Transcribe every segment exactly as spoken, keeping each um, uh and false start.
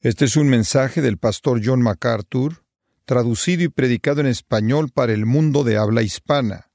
Este es un mensaje del pastor John MacArthur, traducido y predicado en español para el mundo de habla hispana.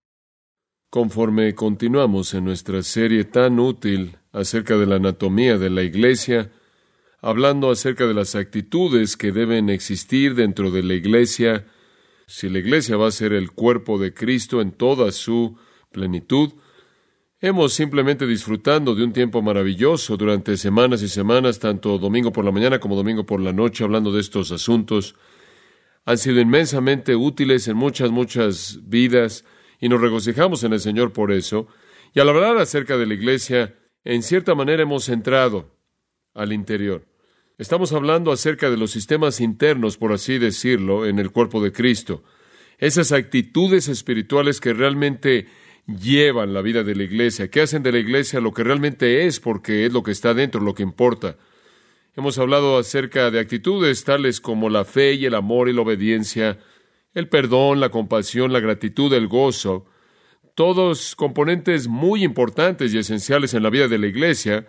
Conforme continuamos en nuestra serie tan útil acerca de la anatomía de la iglesia, hablando acerca de las actitudes que deben existir dentro de la iglesia, si la iglesia va a ser el cuerpo de Cristo en toda su plenitud, hemos simplemente disfrutando de un tiempo maravilloso durante semanas y semanas, tanto domingo por la mañana como domingo por la noche, hablando de estos asuntos. Han sido inmensamente útiles en muchas, muchas vidas, y nos regocijamos en el Señor por eso. Y al hablar acerca de la iglesia, en cierta manera hemos entrado al interior. Estamos hablando acerca de los sistemas internos, por así decirlo, en el cuerpo de Cristo. Esas actitudes espirituales que realmente llevan la vida de la iglesia, que hacen de la iglesia lo que realmente es, porque es lo que está dentro, lo que importa. Hemos hablado acerca de actitudes tales como la fe y el amor y la obediencia, el perdón, la compasión, la gratitud, el gozo, todos componentes muy importantes y esenciales en la vida de la iglesia,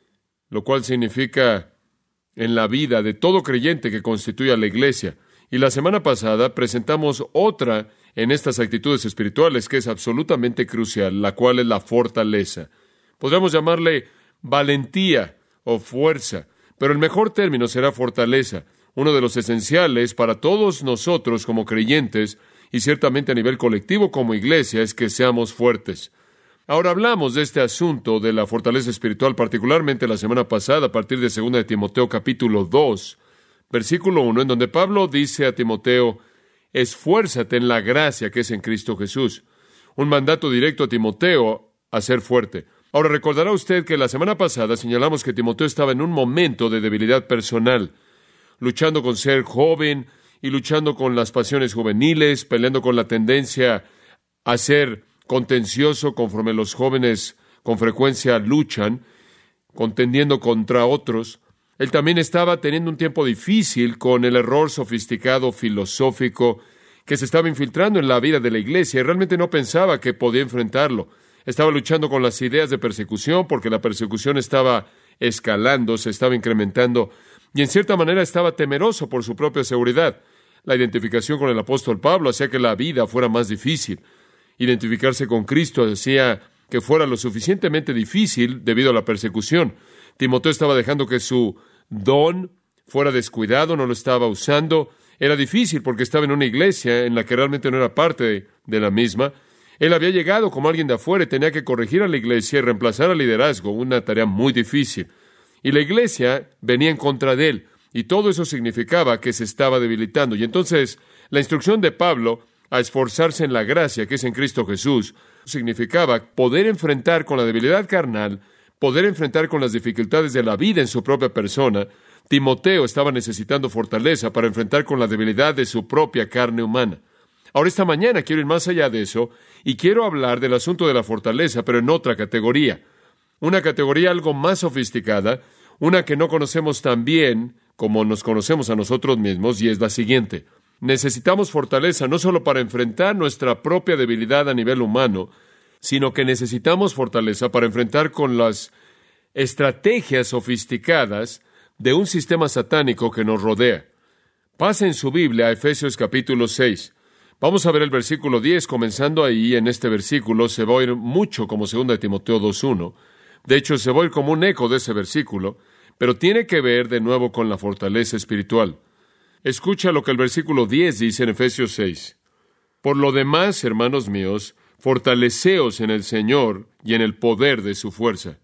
lo cual significa en la vida de todo creyente que constituye a la iglesia. Y la semana pasada presentamos otra en estas actitudes espirituales que es absolutamente crucial, la cual es la fortaleza. Podríamos llamarle valentía o fuerza, pero el mejor término será fortaleza, uno de los esenciales para todos nosotros como creyentes y ciertamente a nivel colectivo como iglesia es que seamos fuertes. Ahora hablamos de este asunto de la fortaleza espiritual, particularmente la semana pasada a partir de segunda de Timoteo capítulo dos, versículo uno, en donde Pablo dice a Timoteo: esfuérzate en la gracia que es en Cristo Jesús. Un mandato directo a Timoteo a ser fuerte. Ahora, recordará usted que la semana pasada señalamos que Timoteo estaba en un momento de debilidad personal, luchando con ser joven y luchando con las pasiones juveniles, peleando con la tendencia a ser contencioso conforme los jóvenes con frecuencia luchan, contendiendo contra otros. Él también estaba teniendo un tiempo difícil con el error sofisticado filosófico que se estaba infiltrando en la vida de la iglesia y realmente no pensaba que podía enfrentarlo. Estaba luchando con las ideas de persecución porque la persecución estaba escalando, se estaba incrementando y en cierta manera estaba temeroso por su propia seguridad. La identificación con el apóstol Pablo hacía que la vida fuera más difícil. Identificarse con Cristo hacía que fuera lo suficientemente difícil debido a la persecución. Timoteo estaba dejando que su don fuera descuidado, no lo estaba usando. Era difícil porque estaba en una iglesia en la que realmente no era parte de, de la misma. Él había llegado como alguien de afuera y tenía que corregir a la iglesia y reemplazar al liderazgo, una tarea muy difícil. Y la iglesia venía en contra de él, y todo eso significaba que se estaba debilitando. Y entonces, la instrucción de Pablo a esforzarse en la gracia que es en Cristo Jesús significaba poder enfrentar con la debilidad carnal, poder enfrentar con las dificultades de la vida en su propia persona. Timoteo estaba necesitando fortaleza para enfrentar con la debilidad de su propia carne humana. Ahora, esta mañana quiero ir más allá de eso y quiero hablar del asunto de la fortaleza, pero en otra categoría. Una categoría algo más sofisticada, una que no conocemos tan bien como nos conocemos a nosotros mismos, y es la siguiente. Necesitamos fortaleza no solo para enfrentar nuestra propia debilidad a nivel humano, sino que necesitamos fortaleza para enfrentar con las estrategias sofisticadas de un sistema satánico que nos rodea. Pase en su Biblia a Efesios capítulo seis. Vamos a ver el versículo diez, comenzando ahí. En este versículo se va a oír mucho como segunda de Timoteo dos uno. De hecho, se va a oír como un eco de ese versículo, pero tiene que ver de nuevo con la fortaleza espiritual. Escucha lo que el versículo diez dice en Efesios seis. Por lo demás, hermanos míos, fortaleceos en el Señor y en el poder de su fuerza.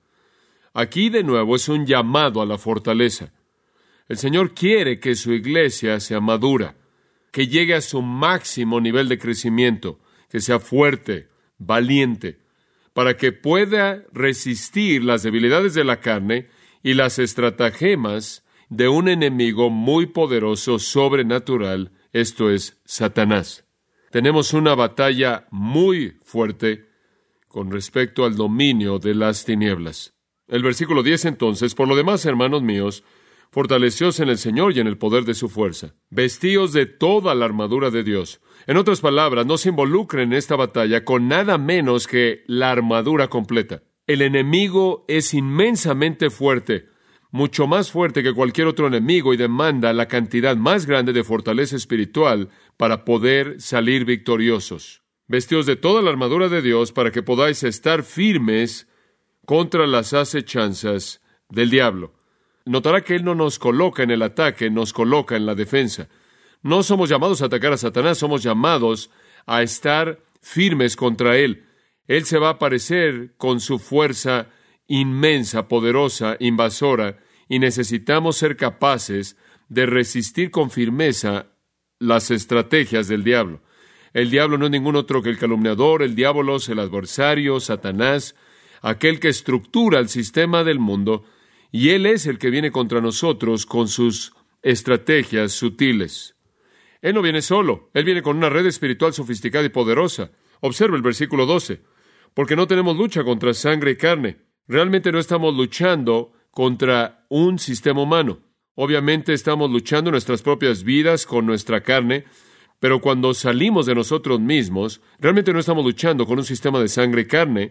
Aquí de nuevo es un llamado a la fortaleza. El Señor quiere que su iglesia sea madura, que llegue a su máximo nivel de crecimiento, que sea fuerte, valiente, para que pueda resistir las debilidades de la carne y las estratagemas de un enemigo muy poderoso, sobrenatural, esto es, Satanás. Tenemos una batalla muy fuerte con respecto al dominio de las tinieblas. El versículo diez entonces, por lo demás, hermanos míos, fortaleceos en el Señor y en el poder de su fuerza. Vestíos de toda la armadura de Dios. En otras palabras, no se involucren en esta batalla con nada menos que la armadura completa. El enemigo es inmensamente fuerte, mucho más fuerte que cualquier otro enemigo y demanda la cantidad más grande de fortaleza espiritual para poder salir victoriosos. Vestidos de toda la armadura de Dios para que podáis estar firmes contra las acechanzas del diablo. Notará que Él no nos coloca en el ataque, nos coloca en la defensa. No somos llamados a atacar a Satanás, somos llamados a estar firmes contra Él. Él se va a aparecer con su fuerza inmensa, poderosa, invasora, y necesitamos ser capaces de resistir con firmeza las estrategias del diablo. El diablo no es ningún otro que el calumniador, el diabolos, el adversario, Satanás, aquel que estructura el sistema del mundo, y él es el que viene contra nosotros con sus estrategias sutiles. Él no viene solo, él viene con una red espiritual sofisticada y poderosa. Observa el versículo doce. Porque no tenemos lucha contra sangre y carne. Realmente no estamos luchando contra un sistema humano. Obviamente estamos luchando en nuestras propias vidas con nuestra carne, pero cuando salimos de nosotros mismos, realmente no estamos luchando con un sistema de sangre y carne,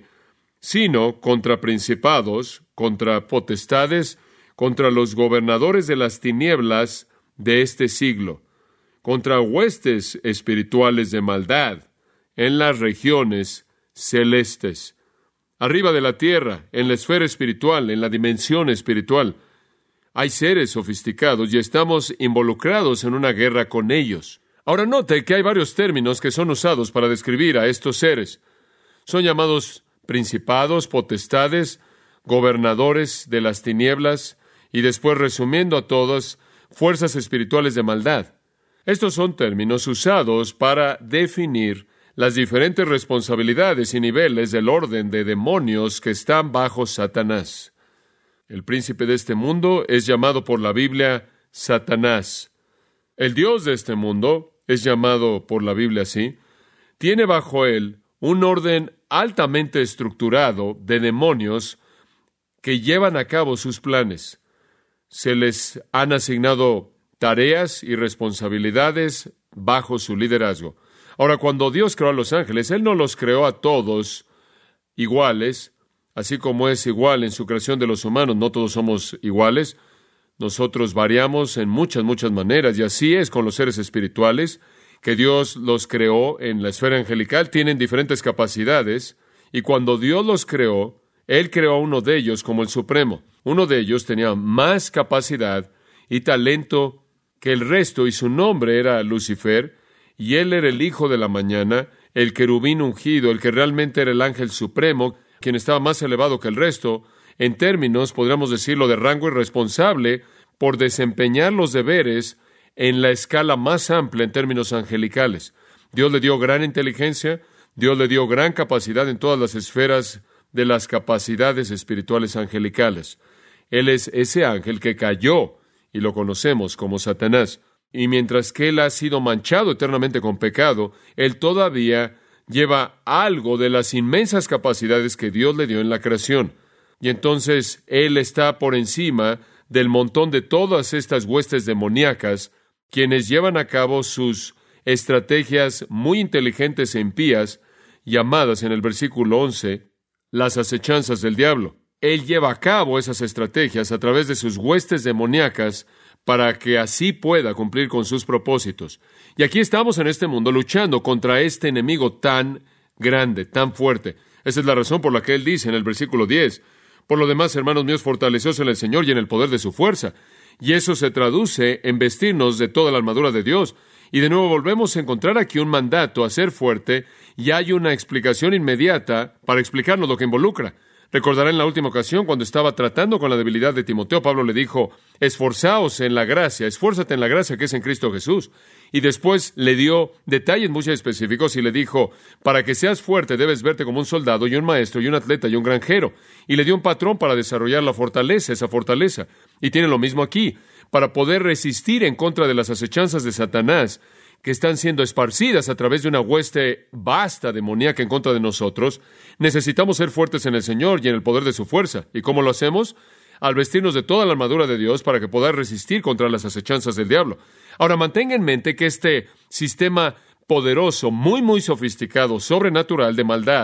sino contra principados, contra potestades, contra los gobernadores de las tinieblas de este siglo, contra huestes espirituales de maldad en las regiones celestes, arriba de la tierra, en la esfera espiritual, en la dimensión espiritual. Hay seres sofisticados y estamos involucrados en una guerra con ellos. Ahora note que hay varios términos que son usados para describir a estos seres. Son llamados principados, potestades, gobernadores de las tinieblas y después, resumiendo a todos, fuerzas espirituales de maldad. Estos son términos usados para definir las diferentes responsabilidades y niveles del orden de demonios que están bajo Satanás. El príncipe de este mundo es llamado por la Biblia Satanás. El Dios de este mundo es llamado por la Biblia así. Tiene bajo él un orden altamente estructurado de demonios que llevan a cabo sus planes. Se les han asignado tareas y responsabilidades bajo su liderazgo. Ahora, cuando Dios creó a los ángeles, Él no los creó a todos iguales, así como es igual en su creación de los humanos. No todos somos iguales. Nosotros variamos en muchas, muchas maneras, y así es con los seres espirituales, que Dios los creó en la esfera angelical. Tienen diferentes capacidades, y cuando Dios los creó, Él creó a uno de ellos como el supremo. Uno de ellos tenía más capacidad y talento que el resto, y su nombre era Lucifer, y él era el hijo de la mañana, el querubín ungido, el que realmente era el ángel supremo, quien estaba más elevado que el resto, en términos, podríamos decirlo, de rango y responsable por desempeñar los deberes en la escala más amplia en términos angelicales. Dios le dio gran inteligencia, Dios le dio gran capacidad en todas las esferas de las capacidades espirituales angelicales. Él es ese ángel que cayó, y lo conocemos como Satanás. Y mientras que él ha sido manchado eternamente con pecado, él todavía lleva algo de las inmensas capacidades que Dios le dio en la creación. Y entonces él está por encima del montón de todas estas huestes demoníacas, quienes llevan a cabo sus estrategias muy inteligentes e impías, llamadas en el versículo once, las acechanzas del diablo. Él lleva a cabo esas estrategias a través de sus huestes demoníacas para que así pueda cumplir con sus propósitos. Y aquí estamos en este mundo luchando contra este enemigo tan grande, tan fuerte. Esa es la razón por la que él dice en el versículo diez, por lo demás, hermanos míos, fortaleceos en el Señor y en el poder de su fuerza. Y eso se traduce en vestirnos de toda la armadura de Dios. Y de nuevo volvemos a encontrar aquí un mandato a ser fuerte, y hay una explicación inmediata para explicarnos lo que involucra. Recordará en la última ocasión, cuando estaba tratando con la debilidad de Timoteo, Pablo le dijo, esforzaos en la gracia, esfuérzate en la gracia que es en Cristo Jesús. Y después le dio detalles muy específicos y le dijo, para que seas fuerte debes verte como un soldado y un maestro y un atleta y un granjero. Y le dio un patrón para desarrollar la fortaleza, esa fortaleza. Y tiene lo mismo aquí, para poder resistir en contra de las acechanzas de Satanás, que están siendo esparcidas a través de una hueste vasta demoníaca en contra de nosotros. Necesitamos ser fuertes en el Señor y en el poder de su fuerza. ¿Y cómo lo hacemos? Al vestirnos de toda la armadura de Dios para que poder resistir contra las acechanzas del diablo. Ahora, mantenga en mente que este sistema poderoso, muy, muy sofisticado, sobrenatural de maldad,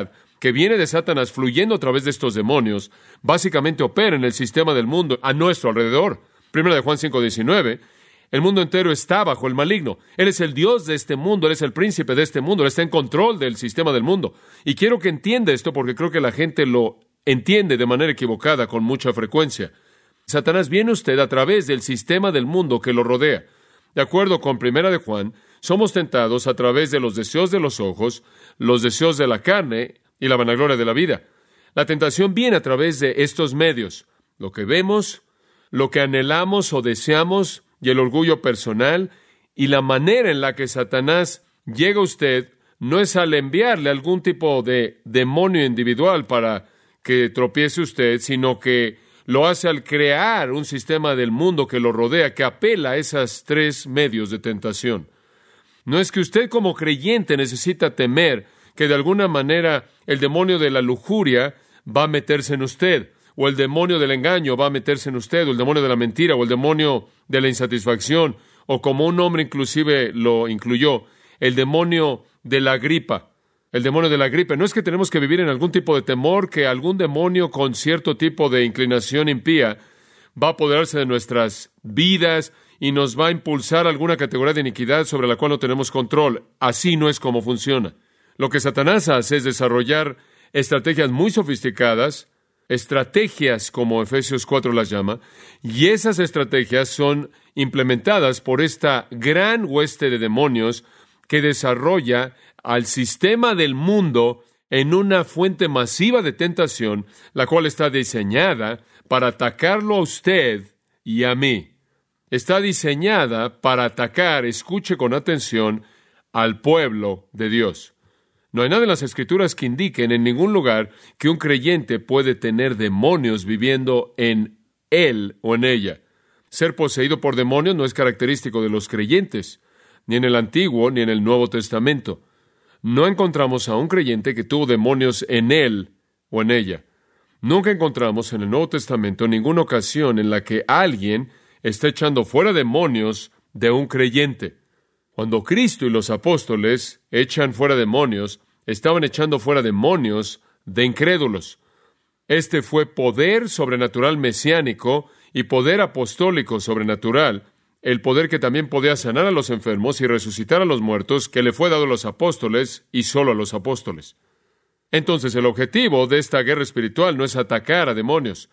que viene de Satanás fluyendo a través de estos demonios, básicamente opera en el sistema del mundo a nuestro alrededor. Primera de Juan cinco diecinueve, el mundo entero está bajo el maligno. Él es el Dios de este mundo, Él es el príncipe de este mundo, Él está en control del sistema del mundo. Y quiero que entienda esto porque creo que la gente lo entiende de manera equivocada con mucha frecuencia. Satanás viene a usted a través del sistema del mundo que lo rodea. De acuerdo con Primera de Juan, somos tentados a través de los deseos de los ojos, los deseos de la carne y la vanagloria de la vida. La tentación viene a través de estos medios, lo que vemos, lo que anhelamos o deseamos y el orgullo personal, y la manera en la que Satanás llega a usted no es al enviarle algún tipo de demonio individual para que tropiece usted, sino que lo hace al crear un sistema del mundo que lo rodea, que apela a esos tres medios de tentación. No es que usted como creyente necesita temer que de alguna manera el demonio de la lujuria va a meterse en usted, o el demonio del engaño va a meterse en usted, o el demonio de la mentira, o el demonio de la insatisfacción, o como un hombre inclusive lo incluyó, el demonio de la gripa. El demonio de la gripe. No es que tenemos que vivir en algún tipo de temor que algún demonio con cierto tipo de inclinación impía va a apoderarse de nuestras vidas y nos va a impulsar a alguna categoría de iniquidad sobre la cual no tenemos control. Así no es como funciona. Lo que Satanás hace es desarrollar estrategias muy sofisticadas, estrategias como Efesios cuatro las llama, y esas estrategias son implementadas por esta gran hueste de demonios que desarrolla al sistema del mundo en una fuente masiva de tentación, la cual está diseñada para atacarlo a usted y a mí. Está diseñada para atacar, escuche con atención, al pueblo de Dios. No hay nada en las Escrituras que indiquen en ningún lugar que un creyente puede tener demonios viviendo en él o en ella. Ser poseído por demonios no es característico de los creyentes, ni en el Antiguo ni en el Nuevo Testamento. No encontramos a un creyente que tuvo demonios en él o en ella. Nunca encontramos en el Nuevo Testamento ninguna ocasión en la que alguien está echando fuera demonios de un creyente. Cuando Cristo y los apóstoles echan fuera demonios, estaban echando fuera demonios de incrédulos. Este fue poder sobrenatural mesiánico y poder apostólico sobrenatural, el poder que también podía sanar a los enfermos y resucitar a los muertos, que le fue dado a los apóstoles y solo a los apóstoles. Entonces, el objetivo de esta guerra espiritual no es atacar a demonios,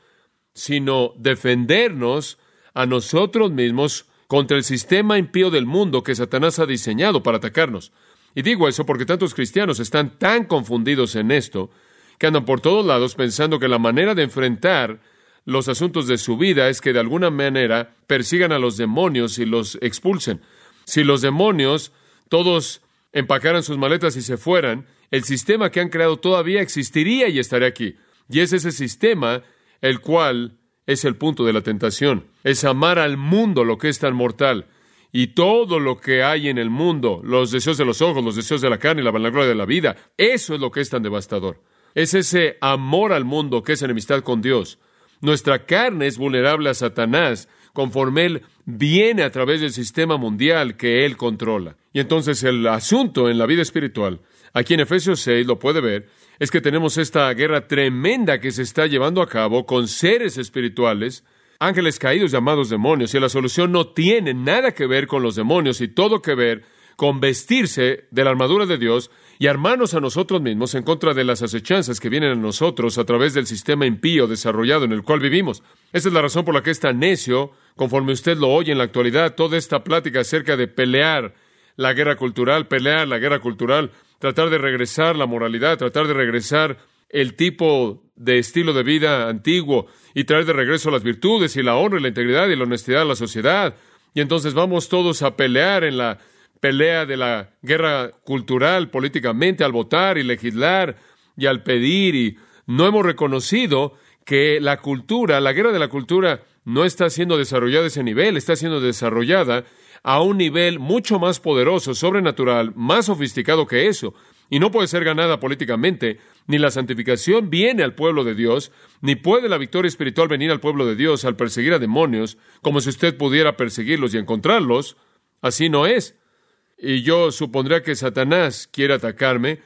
sino defendernos a nosotros mismos contra el sistema impío del mundo que Satanás ha diseñado para atacarnos. Y digo eso porque tantos cristianos están tan confundidos en esto, que andan por todos lados pensando que la manera de enfrentar los asuntos de su vida es que de alguna manera persigan a los demonios y los expulsen. Si los demonios todos empacaran sus maletas y se fueran, el sistema que han creado todavía existiría y estaría aquí. Y es ese sistema el cual es el punto de la tentación. Es amar al mundo lo que es tan mortal. Y todo lo que hay en el mundo, los deseos de los ojos, los deseos de la carne y la vanagloria de la vida, eso es lo que es tan devastador. Es ese amor al mundo que es enemistad con Dios. Nuestra carne es vulnerable a Satanás conforme Él viene a través del sistema mundial que Él controla. Y entonces el asunto en la vida espiritual, aquí en Efesios seis lo puede ver, es que tenemos esta guerra tremenda que se está llevando a cabo con seres espirituales, ángeles caídos llamados demonios, y la solución no tiene nada que ver con los demonios y todo que ver con vestirse de la armadura de Dios y armarnos a nosotros mismos en contra de las acechanzas que vienen a nosotros a través del sistema impío desarrollado en el cual vivimos. Esa es la razón por la que es tan necio, conforme usted lo oye en la actualidad, toda esta plática acerca de pelear la guerra cultural, pelear la guerra cultural, tratar de regresar la moralidad, tratar de regresar el tipo de estilo de vida antiguo y traer de regreso las virtudes y la honra y la integridad y la honestidad a la sociedad. Y entonces vamos todos a pelear en la pelea de la guerra cultural políticamente al votar y legislar y al pedir, y no hemos reconocido que la cultura, la guerra de la cultura no está siendo desarrollada a ese nivel, está siendo desarrollada a un nivel mucho más poderoso, sobrenatural, más sofisticado que eso, y no puede ser ganada políticamente. Ni la santificación viene al pueblo de Dios, ni puede la victoria espiritual venir al pueblo de Dios al perseguir a demonios, como si usted pudiera perseguirlos y encontrarlos. Así no es. Y yo supondría que Satanás quiere atacarme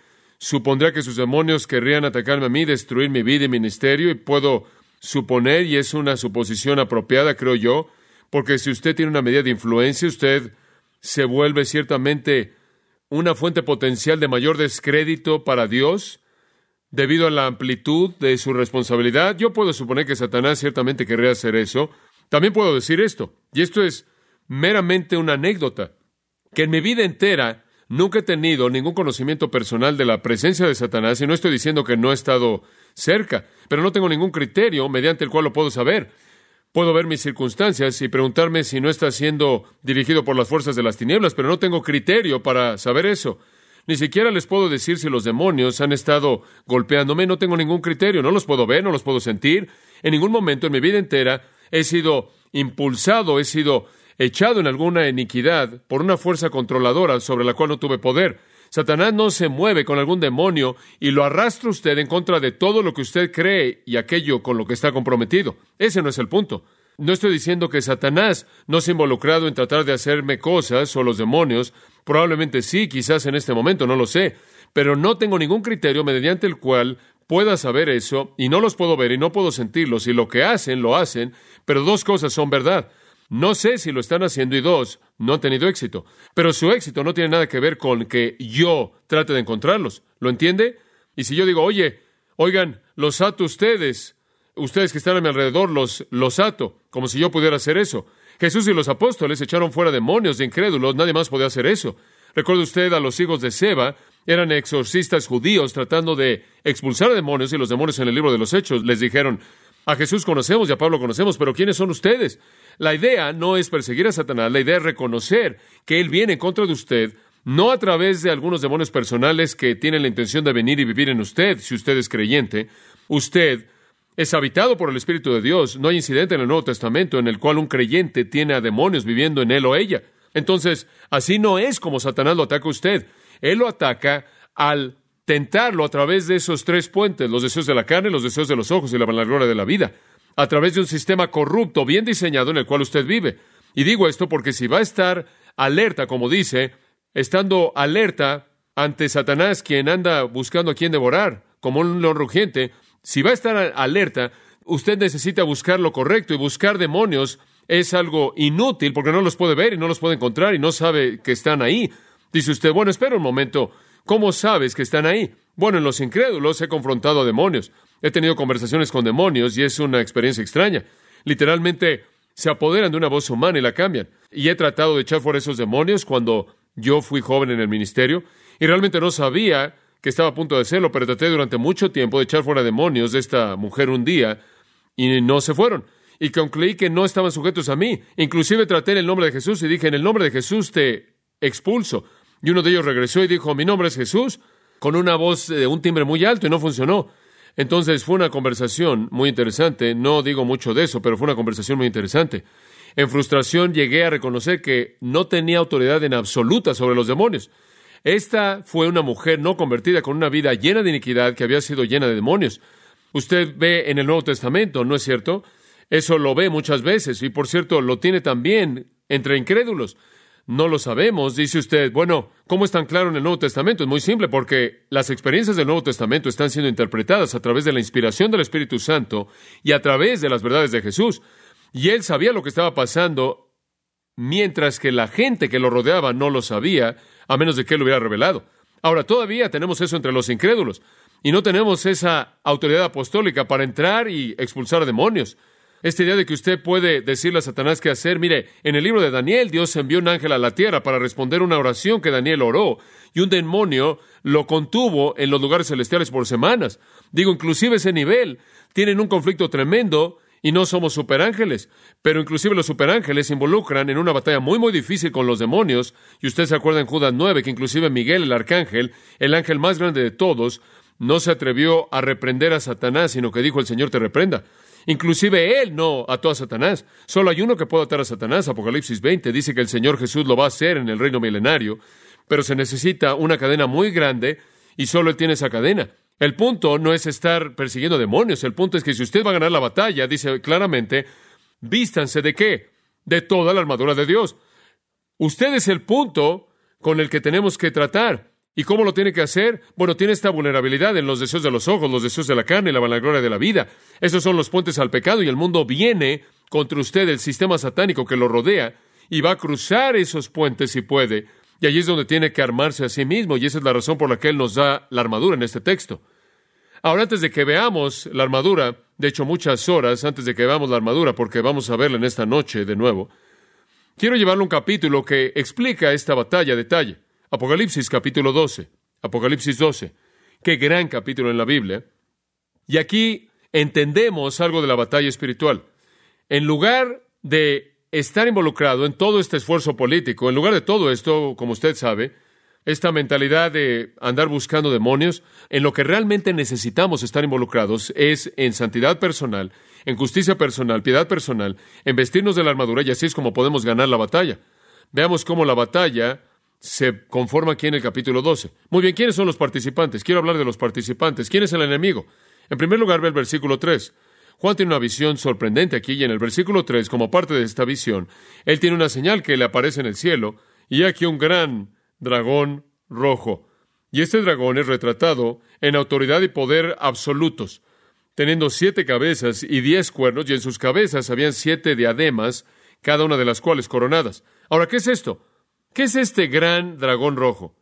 supondría que sus demonios querrían atacarme a mí, destruir mi vida y ministerio, y puedo suponer, y es una suposición apropiada, creo yo, porque si usted tiene una medida de influencia, usted se vuelve ciertamente una fuente potencial de mayor descrédito para Dios, debido a la amplitud de su responsabilidad. Yo puedo suponer que Satanás ciertamente querría hacer eso. También puedo decir esto, y esto es meramente una anécdota, que en mi vida entera nunca he tenido ningún conocimiento personal de la presencia de Satanás, y no estoy diciendo que no he estado cerca, pero no tengo ningún criterio mediante el cual lo puedo saber. Puedo ver mis circunstancias y preguntarme si no está siendo dirigido por las fuerzas de las tinieblas, pero no tengo criterio para saber eso. Ni siquiera les puedo decir si los demonios han estado golpeándome, no tengo ningún criterio, no los puedo ver, no los puedo sentir. En ningún momento en mi vida entera he sido impulsado, he sido echado en alguna iniquidad por una fuerza controladora sobre la cual no tuve poder. Satanás no se mueve con algún demonio y lo arrastra usted en contra de todo lo que usted cree y aquello con lo que está comprometido. Ese no es el punto. No estoy diciendo que Satanás no se ha involucrado en tratar de hacerme cosas, o los demonios. Probablemente sí, quizás en este momento, no lo sé. Pero no tengo ningún criterio mediante el cual pueda saber eso, y no los puedo ver y no puedo sentirlos, y lo que hacen, lo hacen, pero dos cosas son verdad. No sé si lo están haciendo, y dos, no han tenido éxito. Pero su éxito no tiene nada que ver con que yo trate de encontrarlos. ¿Lo entiende? Y si yo digo, oye, oigan, los ato ustedes, ustedes que están a mi alrededor, los, los ato, como si yo pudiera hacer eso. Jesús y los apóstoles echaron fuera demonios de incrédulos, nadie más podía hacer eso. Recuerde usted a los hijos de Seba, eran exorcistas judíos tratando de expulsar a demonios, y los demonios en el libro de los Hechos les dijeron, a Jesús conocemos y a Pablo conocemos, pero ¿quiénes son ustedes? La idea no es perseguir a Satanás, la idea es reconocer que él viene en contra de usted, no a través de algunos demonios personales que tienen la intención de venir y vivir en usted, si usted es creyente. Usted es habitado por el Espíritu de Dios. No hay incidente en el Nuevo Testamento en el cual un creyente tiene a demonios viviendo en él o ella. Entonces, así no es como Satanás lo ataca a usted. Él lo ataca al tentarlo a través de esos tres puentes, los deseos de la carne, los deseos de los ojos y la vanagloria de la vida, a través de un sistema corrupto, bien diseñado, en el cual usted vive. Y digo esto porque si va a estar alerta, como dice, estando alerta ante Satanás, quien anda buscando a quien devorar, como un león rugiente, si va a estar alerta, usted necesita buscar lo correcto, y buscar demonios es algo inútil porque no los puede ver y no los puede encontrar y no sabe que están ahí. Dice usted, bueno, espera un momento, ¿cómo sabes que están ahí? Bueno, en los incrédulos he confrontado a demonios. He tenido conversaciones con demonios y es una experiencia extraña. Literalmente se apoderan de una voz humana y la cambian. Y he tratado de echar fuera esos demonios cuando yo fui joven en el ministerio y realmente no sabía que estaba a punto de hacerlo, pero traté durante mucho tiempo de echar fuera demonios de esta mujer un día y no se fueron. Y concluí que no estaban sujetos a mí. Inclusive traté en el nombre de Jesús y dije, en el nombre de Jesús te expulso. Y uno de ellos regresó y dijo, mi nombre es Jesús, con una voz de un timbre muy alto, y no funcionó. Entonces fue una conversación muy interesante. No digo mucho de eso, pero fue una conversación muy interesante. En frustración llegué a reconocer que no tenía autoridad en absoluta sobre los demonios. Esta fue una mujer no convertida con una vida llena de iniquidad que había sido llena de demonios. Usted ve en el Nuevo Testamento, ¿no es cierto? Eso lo ve muchas veces, y por cierto, lo tiene también entre incrédulos. No lo sabemos, dice usted. Bueno, ¿cómo es tan claro en el Nuevo Testamento? Es muy simple, porque las experiencias del Nuevo Testamento están siendo interpretadas a través de la inspiración del Espíritu Santo y a través de las verdades de Jesús. Y él sabía lo que estaba pasando, mientras que la gente que lo rodeaba no lo sabía, a menos de que él lo hubiera revelado. Ahora, todavía tenemos eso entre los incrédulos, y no tenemos esa autoridad apostólica para entrar y expulsar a demonios. Esta idea de que usted puede decirle a Satanás qué hacer. Mire, en el libro de Daniel, Dios envió un ángel a la tierra para responder una oración que Daniel oró, y un demonio lo contuvo en los lugares celestiales por semanas. Digo, inclusive ese nivel, tienen un conflicto tremendo, y no somos superángeles, pero inclusive los superángeles se involucran en una batalla muy, muy difícil con los demonios, y usted se acuerda en Judas nueve, que inclusive Miguel, el arcángel, el ángel más grande de todos, no se atrevió a reprender a Satanás, sino que dijo, el Señor te reprenda. Inclusive él no ató a Satanás. Solo hay uno que puede atar a Satanás. Apocalipsis veinte dice que el Señor Jesús lo va a hacer en el reino milenario, pero se necesita una cadena muy grande y solo él tiene esa cadena. El punto no es estar persiguiendo demonios. El punto es que si usted va a ganar la batalla, dice claramente, vístanse ¿de qué? De toda la armadura de Dios. Usted es el punto con el que tenemos que tratar. ¿Y cómo lo tiene que hacer? Bueno, tiene esta vulnerabilidad en los deseos de los ojos, los deseos de la carne y la vanagloria de la vida. Esos son los puentes al pecado y el mundo viene contra usted, el sistema satánico que lo rodea, y va a cruzar esos puentes si puede. Y allí es donde tiene que armarse a sí mismo, y esa es la razón por la que Él nos da la armadura en este texto. Ahora, antes de que veamos la armadura, de hecho muchas horas antes de que veamos la armadura, porque vamos a verla en esta noche de nuevo, quiero llevarle un capítulo que explica esta batalla a detalle. Apocalipsis capítulo doce. Apocalipsis doce. Qué gran capítulo en la Biblia. Y aquí entendemos algo de la batalla espiritual. En lugar de estar involucrado en todo este esfuerzo político, en lugar de todo esto, como usted sabe, esta mentalidad de andar buscando demonios, en lo que realmente necesitamos estar involucrados es en santidad personal, en justicia personal, piedad personal, en vestirnos de la armadura, y así es como podemos ganar la batalla. Veamos cómo la batalla se conforma aquí en el capítulo doce. Muy bien, ¿quiénes son los participantes? Quiero hablar de los participantes. ¿Quién es el enemigo? En primer lugar, ve el versículo tres. Juan tiene una visión sorprendente aquí, y en el versículo tres, como parte de esta visión, él tiene una señal que le aparece en el cielo, y aquí un gran dragón rojo. Y este dragón es retratado en autoridad y poder absolutos, teniendo siete cabezas y diez cuernos, y en sus cabezas habían siete diademas, cada una de las cuales coronadas. Ahora, ¿qué es esto? ¿Qué es este gran dragón rojo?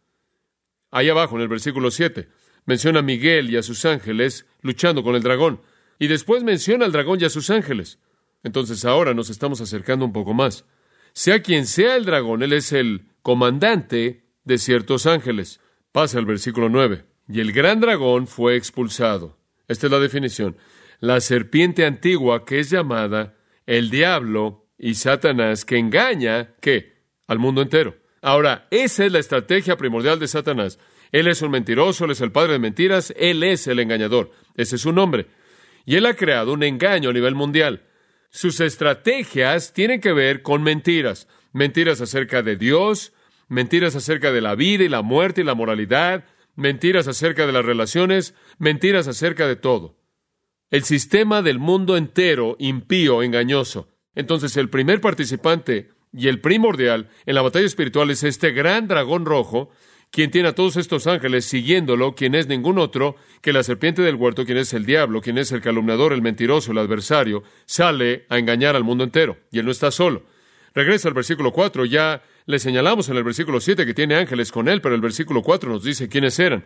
Ahí abajo, en el versículo siete, menciona a Miguel y a sus ángeles luchando con el dragón. Y después menciona al dragón y a sus ángeles. Entonces ahora nos estamos acercando un poco más. Sea quien sea el dragón, él es el comandante de ciertos ángeles. Pasa al versículo nueve. Y el gran dragón fue expulsado. Esta es la definición. La serpiente antigua que es llamada el diablo y Satanás, que engaña, ¿qué? Al mundo entero. Ahora, esa es la estrategia primordial de Satanás. Él es un mentiroso, él es el padre de mentiras, él es el engañador. Ese es su nombre. Y él ha creado un engaño a nivel mundial. Sus estrategias tienen que ver con mentiras. Mentiras acerca de Dios, mentiras acerca de la vida y la muerte y la moralidad, mentiras acerca de las relaciones, mentiras acerca de todo. El sistema del mundo entero impío, engañoso. Entonces, el primer participante y el primordial en la batalla espiritual es este gran dragón rojo, quien tiene a todos estos ángeles siguiéndolo, quien es ningún otro que la serpiente del huerto, quien es el diablo, quien es el calumniador, el mentiroso, el adversario, sale a engañar al mundo entero. Y él no está solo. Regresa al versículo cuatro. Ya le señalamos en el versículo siete que tiene ángeles con él, pero el versículo cuatro nos dice quiénes eran.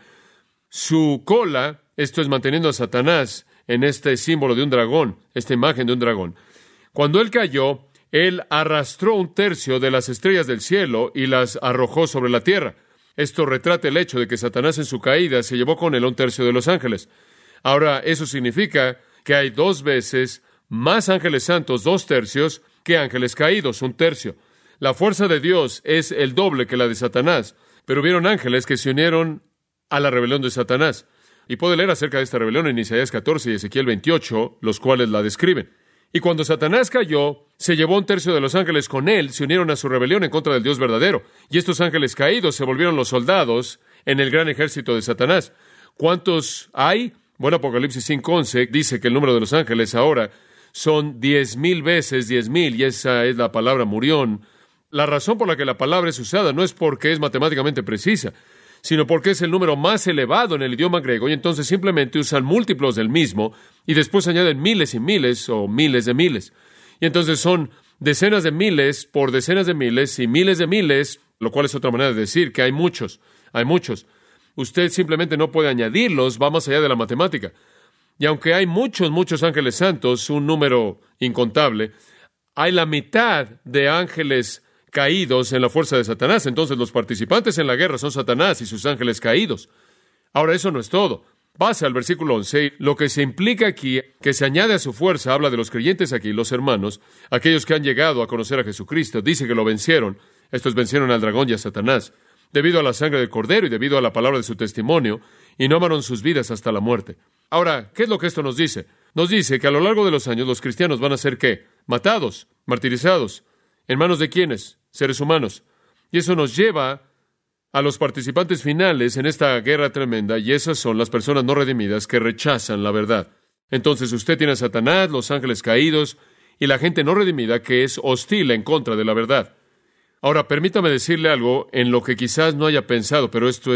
Su cola, esto es manteniendo a Satanás en este símbolo de un dragón, esta imagen de un dragón. Cuando él cayó, él arrastró un tercio de las estrellas del cielo y las arrojó sobre la tierra. Esto retrata el hecho de que Satanás en su caída se llevó con él un tercio de los ángeles. Ahora, eso significa que hay dos veces más ángeles santos, dos tercios, que ángeles caídos, un tercio. La fuerza de Dios es el doble que la de Satanás, pero hubieron ángeles que se unieron a la rebelión de Satanás. Y puede leer acerca de esta rebelión en Isaías catorce y Ezequiel veintiocho, los cuales la describen. Y cuando Satanás cayó, se llevó un tercio de los ángeles con él, se unieron a su rebelión en contra del Dios verdadero. Y estos ángeles caídos se volvieron los soldados en el gran ejército de Satanás. ¿Cuántos hay? Bueno, Apocalipsis cinco once dice que el número de los ángeles ahora son diez mil veces diez mil, y esa es la palabra murión. La razón por la que la palabra es usada no es porque es matemáticamente precisa, sino porque es el número más elevado en el idioma griego, y entonces simplemente usan múltiplos del mismo, y después añaden miles y miles, o miles de miles. Y entonces son decenas de miles por decenas de miles, y miles de miles, lo cual es otra manera de decir que hay muchos, hay muchos. Usted simplemente no puede añadirlos, va más allá de la matemática. Y aunque hay muchos, muchos ángeles santos, un número incontable, hay la mitad de ángeles caídos en la fuerza de Satanás. Entonces los participantes en la guerra son Satanás y sus ángeles caídos. Ahora, eso no es todo. Pasa al versículo once. Lo que se implica aquí, que se añade a su fuerza, habla de los creyentes aquí, los hermanos, aquellos que han llegado a conocer a Jesucristo. Dice que lo vencieron. Estos vencieron al dragón y a Satanás, debido a la sangre del Cordero y debido a la palabra de su testimonio, y no amaron sus vidas hasta la muerte. Ahora, ¿qué es lo que esto nos dice? Nos dice que a lo largo de los años los cristianos van a ser, ¿qué? Matados, martirizados. ¿En manos de quiénes? Seres humanos. Y eso nos lleva a los participantes finales en esta guerra tremenda, y esas son las personas no redimidas que rechazan la verdad. Entonces usted tiene a Satanás, los ángeles caídos, y la gente no redimida que es hostil en contra de la verdad. Ahora, permítame decirle algo en lo que quizás no haya pensado, pero esto es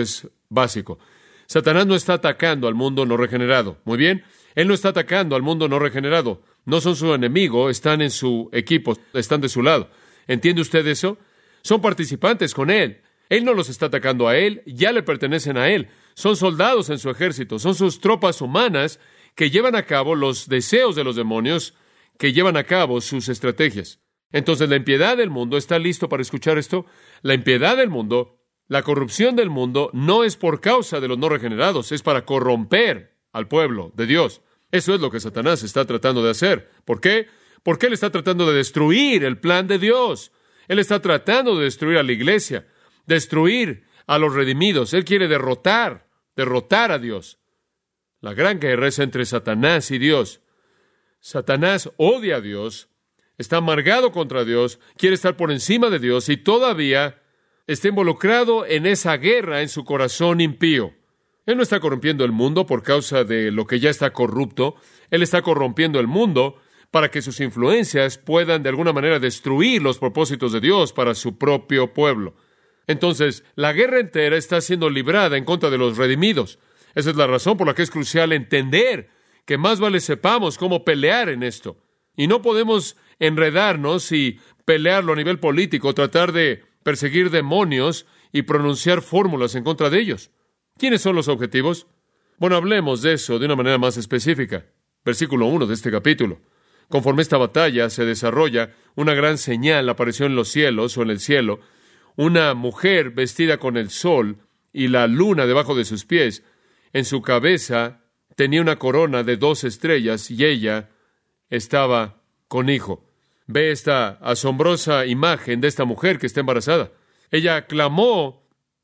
básico. Satanás no está atacando al mundo no regenerado. Muy bien, él no está atacando al mundo no regenerado. No son su enemigo, están en su equipo, están de su lado. ¿Entiende usted eso? Son participantes con él. Él no los está atacando a él, ya le pertenecen a él. Son soldados en su ejército, son sus tropas humanas que llevan a cabo los deseos de los demonios, que llevan a cabo sus estrategias. Entonces, la impiedad del mundo, ¿está listo para escuchar esto? La impiedad del mundo, la corrupción del mundo, no es por causa de los no regenerados, es para corromper al pueblo de Dios. Eso es lo que Satanás está tratando de hacer. ¿Por qué? Porque él está tratando de destruir el plan de Dios. Él está tratando de destruir a la iglesia, destruir a los redimidos. Él quiere derrotar, derrotar a Dios. La gran guerra es entre Satanás y Dios. Satanás odia a Dios, está amargado contra Dios, quiere estar por encima de Dios y todavía está involucrado en esa guerra en su corazón impío. Él no está corrompiendo el mundo por causa de lo que ya está corrupto. Él está corrompiendo el mundo para que sus influencias puedan de alguna manera destruir los propósitos de Dios para su propio pueblo. Entonces, la guerra entera está siendo librada en contra de los redimidos. Esa es la razón por la que es crucial entender que más vale sepamos cómo pelear en esto. Y no podemos enredarnos y pelearlo a nivel político, tratar de perseguir demonios y pronunciar fórmulas en contra de ellos. ¿Quiénes son los objetivos? Bueno, hablemos de eso de una manera más específica. Versículo uno de este capítulo. Conforme esta batalla se desarrolla, una gran señal apareció en los cielos o en el cielo, una mujer vestida con el sol y la luna debajo de sus pies. En su cabeza tenía una corona de dos estrellas y ella estaba con hijo. Ve esta asombrosa imagen de esta mujer que está embarazada. Ella clamó,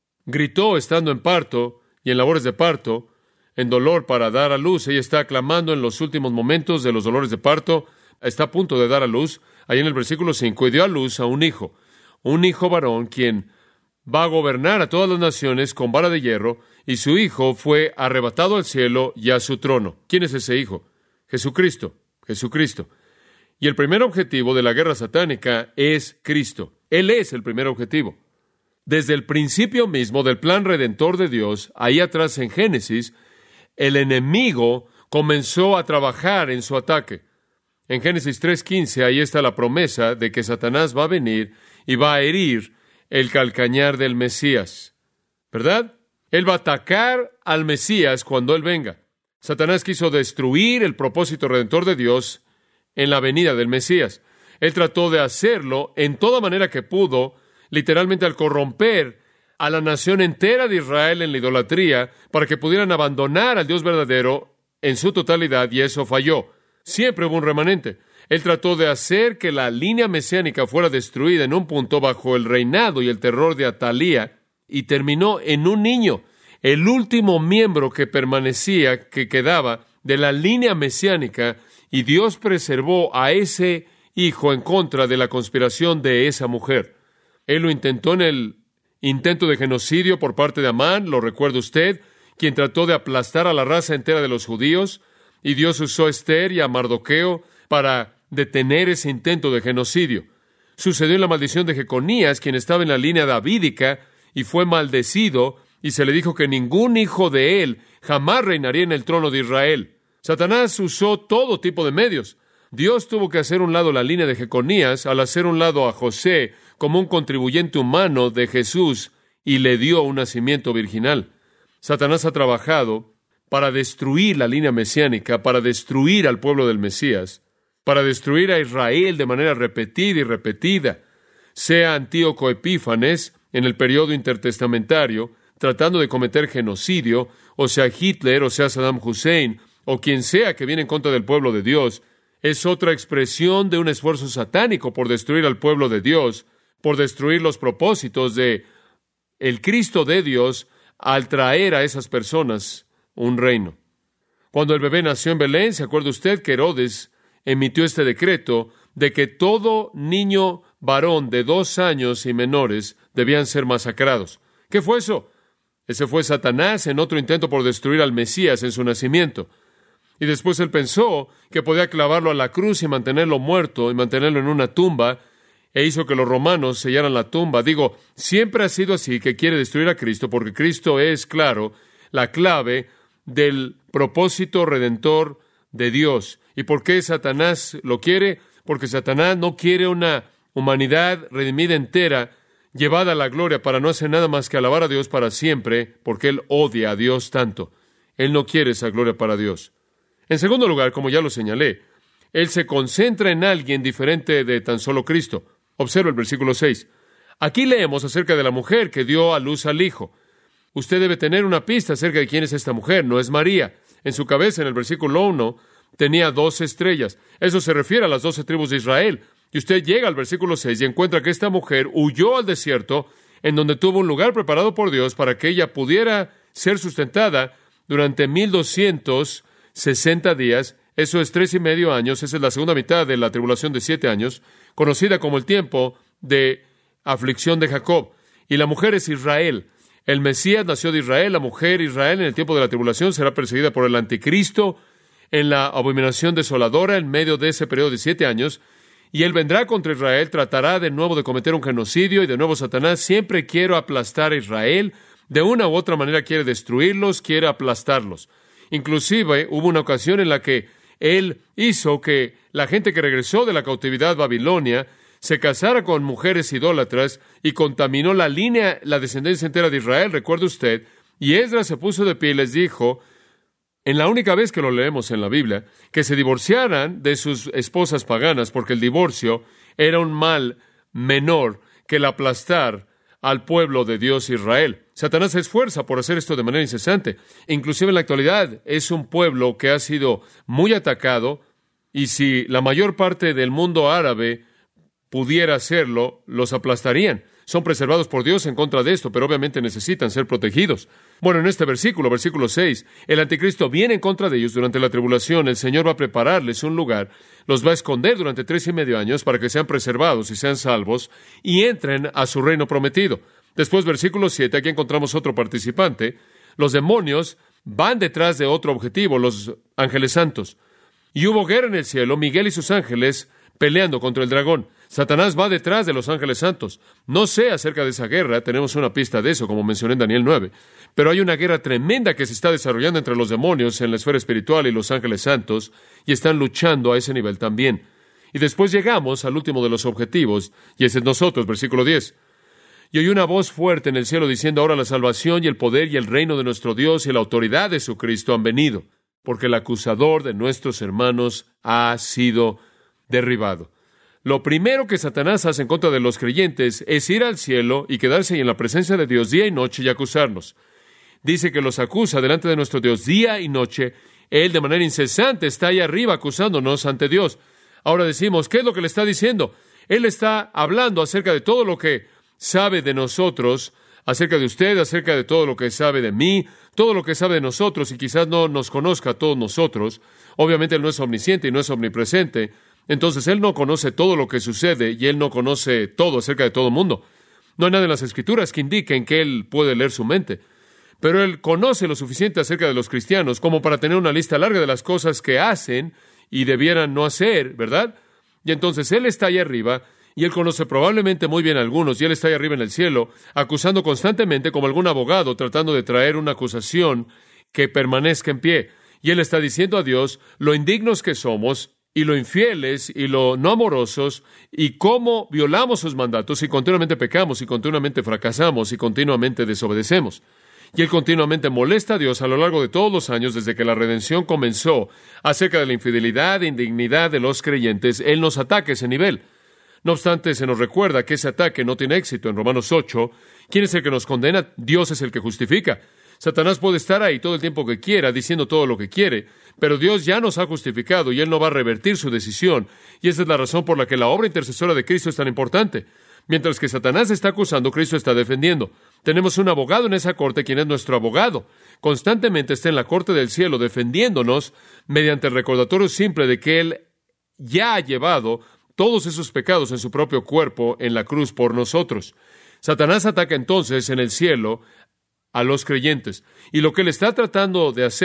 gritó estando en parto y en labores de parto, en dolor para dar a luz. Ella está clamando en los últimos momentos de los dolores de parto. Está a punto de dar a luz. Ahí en el versículo cinco, y dio a luz a un hijo, un hijo varón, quien va a gobernar a todas las naciones con vara de hierro, y su hijo fue arrebatado al cielo y a su trono. ¿Quién es ese hijo? Jesucristo, Jesucristo. Y el primer objetivo de la guerra satánica es Cristo. Él es el primer objetivo. Desde el principio mismo del plan redentor de Dios, ahí atrás en Génesis, el enemigo comenzó a trabajar en su ataque. En Génesis tres quince, ahí está la promesa de que Satanás va a venir y va a herir el calcañar del Mesías. ¿Verdad? Él va a atacar al Mesías cuando Él venga. Satanás quiso destruir el propósito redentor de Dios en la venida del Mesías. Él trató de hacerlo en toda manera que pudo, literalmente al corromper a la nación entera de Israel en la idolatría, para que pudieran abandonar al Dios verdadero en su totalidad, y eso falló. Siempre hubo un remanente. Él trató de hacer que la línea mesiánica fuera destruida en un punto bajo el reinado y el terror de Atalía, y terminó en un niño, el último miembro que permanecía, que quedaba de la línea mesiánica, y Dios preservó a ese hijo en contra de la conspiración de esa mujer. Él lo intentó en el intento de genocidio por parte de Amán, lo recuerda usted, quien trató de aplastar a la raza entera de los judíos, y Dios usó a Esther y a Mardoqueo para detener ese intento de genocidio. Sucedió en la maldición de Jeconías, quien estaba en la línea davídica y fue maldecido, y se le dijo que ningún hijo de él jamás reinaría en el trono de Israel. Satanás usó todo tipo de medios. Dios tuvo que hacer un lado la línea de Jeconías al hacer un lado a José como un contribuyente humano de Jesús y le dio un nacimiento virginal. Satanás ha trabajado para destruir la línea mesiánica, para destruir al pueblo del Mesías, para destruir a Israel de manera repetida y repetida, sea Antíoco Epífanes en el periodo intertestamentario, tratando de cometer genocidio, o sea Hitler, o sea Saddam Hussein, o quien sea que viene en contra del pueblo de Dios. Es otra expresión de un esfuerzo satánico por destruir al pueblo de Dios, por destruir los propósitos de el Cristo de Dios al traer a esas personas un reino. Cuando el bebé nació en Belén, ¿se acuerda usted que Herodes emitió este decreto de que todo niño varón de dos años y menores debían ser masacrados? ¿Qué fue eso? Ese fue Satanás en otro intento por destruir al Mesías en su nacimiento. Y después él pensó que podía clavarlo a la cruz y mantenerlo muerto y mantenerlo en una tumba e hizo que los romanos sellaran la tumba. Digo, siempre ha sido así, que quiere destruir a Cristo, porque Cristo es, claro, la clave del propósito redentor de Dios. ¿Y por qué Satanás lo quiere? Porque Satanás no quiere una humanidad redimida entera, llevada a la gloria, para no hacer nada más que alabar a Dios para siempre, porque él odia a Dios tanto. Él no quiere esa gloria para Dios. En segundo lugar, como ya lo señalé, él se concentra en alguien diferente de tan solo Cristo. Observa el versículo seis. Aquí leemos acerca de la mujer que dio a luz al Hijo. Usted debe tener una pista acerca de quién es esta mujer. No es María. En su cabeza, en el versículo uno, tenía doce estrellas. Eso se refiere a las doce tribus de Israel. Y usted llega al versículo seis y encuentra que esta mujer huyó al desierto, en donde tuvo un lugar preparado por Dios para que ella pudiera ser sustentada durante mil doscientos sesenta días. Eso es tres y medio años. Esa es la segunda mitad de la tribulación de siete años, conocida como el tiempo de aflicción de Jacob. Y la mujer es Israel. El Mesías nació de Israel. La mujer Israel en el tiempo de la tribulación será perseguida por el anticristo en la abominación desoladora en medio de ese periodo de siete años. Y él vendrá contra Israel, tratará de nuevo de cometer un genocidio, y de nuevo Satanás siempre quiere aplastar a Israel. De una u otra manera quiere destruirlos, quiere aplastarlos. Inclusive hubo una ocasión en la que él hizo que la gente que regresó de la cautividad babilonia se casara con mujeres idólatras y contaminó la línea, la descendencia entera de Israel, recuerde usted. Y Esdras se puso de pie y les dijo, en la única vez que lo leemos en la Biblia, que se divorciaran de sus esposas paganas, porque el divorcio era un mal menor que el aplastar al pueblo de Dios Israel. Satanás se esfuerza por hacer esto de manera incesante. Inclusive en la actualidad es un pueblo que ha sido muy atacado, y si la mayor parte del mundo árabe pudiera hacerlo, los aplastarían. Son preservados por Dios en contra de esto, pero obviamente necesitan ser protegidos. Bueno, en este versículo, versículo seis, el anticristo viene en contra de ellos durante la tribulación. El Señor va a prepararles un lugar, los va a esconder durante tres y medio años para que sean preservados y sean salvos y entren a su reino prometido. Después, versículo siete, aquí encontramos otro participante. Los demonios van detrás de otro objetivo, los ángeles santos. Y hubo guerra en el cielo, Miguel y sus ángeles peleando contra el dragón. Satanás va detrás de los ángeles santos. No sé acerca de esa guerra, tenemos una pista de eso, como mencioné en Daniel nueve, pero hay una guerra tremenda que se está desarrollando entre los demonios en la esfera espiritual y los ángeles santos, y están luchando a ese nivel también. Y después llegamos al último de los objetivos, y ese es nosotros, versículo diez. Y oí una voz fuerte en el cielo diciendo, ahora la salvación y el poder y el reino de nuestro Dios y la autoridad de su Cristo han venido, porque el acusador de nuestros hermanos ha sido derribado. Lo primero que Satanás hace en contra de los creyentes es ir al cielo y quedarse ahí en la presencia de Dios día y noche y acusarnos. Dice que los acusa delante de nuestro Dios día y noche. Él de manera incesante está ahí arriba acusándonos ante Dios. Ahora decimos, ¿qué es lo que le está diciendo? Él está hablando acerca de todo lo que sabe de nosotros, acerca de usted, acerca de todo lo que sabe de mí, todo lo que sabe de nosotros, y quizás no nos conozca a todos nosotros. Obviamente Él no es omnisciente y no es omnipresente. Entonces, Él no conoce todo lo que sucede y Él no conoce todo acerca de todo el mundo. No hay nada en las Escrituras que indiquen que Él puede leer su mente. Pero Él conoce lo suficiente acerca de los cristianos como para tener una lista larga de las cosas que hacen y debieran no hacer, ¿verdad? Y entonces Él está ahí arriba y Él conoce probablemente muy bien a algunos, y Él está ahí arriba en el cielo, acusando constantemente como algún abogado, tratando de traer una acusación que permanezca en pie. Y Él está diciendo a Dios lo indignos que somos, y lo infieles, y lo no amorosos, y cómo violamos sus mandatos, y continuamente pecamos, y continuamente fracasamos, y continuamente desobedecemos. Y Él continuamente molesta a Dios a lo largo de todos los años, desde que la redención comenzó, acerca de la infidelidad e indignidad de los creyentes. Él nos ataca a ese nivel. No obstante, se nos recuerda que ese ataque no tiene éxito. En Romanos ocho, ¿quién es el que nos condena? Dios es el que justifica. Satanás puede estar ahí todo el tiempo que quiera, diciendo todo lo que quiere, pero Dios ya nos ha justificado y Él no va a revertir su decisión. Y esa es la razón por la que la obra intercesora de Cristo es tan importante. Mientras que Satanás está acusando, Cristo está defendiendo. Tenemos un abogado en esa corte, quien es nuestro abogado. Constantemente está en la corte del cielo defendiéndonos mediante el recordatorio simple de que Él ya ha llevado todos esos pecados en su propio cuerpo en la cruz por nosotros. Satanás ataca entonces en el cielo a los creyentes. Y lo que Él está tratando de hacer